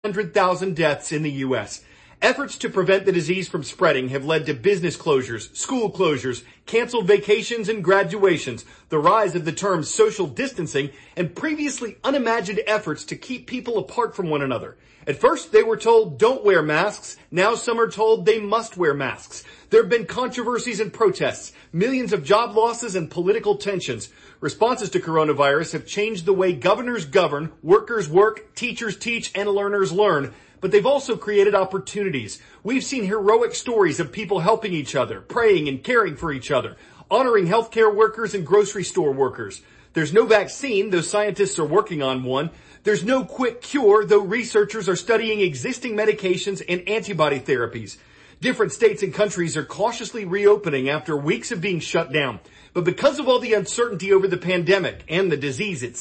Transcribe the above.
100,000 deaths in the U.S. Efforts to prevent the disease from spreading have led to business closures, school closures, canceled vacations and graduations, the rise of the term social distancing, and previously unimagined efforts to keep people apart from one another. At first, they were told don't wear masks. Now some are told they must wear masks. There have been controversies and protests, millions of job losses and political tensions. Responses to coronavirus have changed the way governors govern, workers work, teachers teach, and learners learn. But they've also created opportunities. We've seen heroic stories of people helping each other, praying and caring for each other, honoring healthcare workers and grocery store workers. There's no vaccine, though scientists are working on one. There's no quick cure, though researchers are studying existing medications and antibody therapies. Different states and countries are cautiously reopening after weeks of being shut down. But because of all the uncertainty over the pandemic and the disease itself,